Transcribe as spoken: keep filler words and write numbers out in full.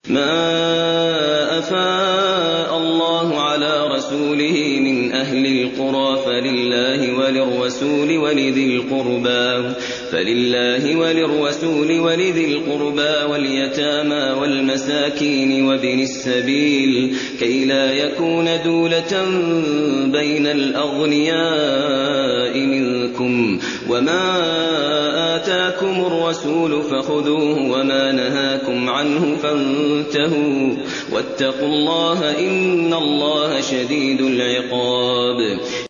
ما أفاء الله على رسوله من أهل القرى فلله وللرسول ولذي القربى فلله وللرسول ولذي القربى واليتامى والمساكين وابن السبيل كي لا يكون دولة بين الأغنياء منكم وما آتاكم الرسول فخذوه وما نهاكم عنه فانتهوا واتقوا الله إن الله شديد العقاب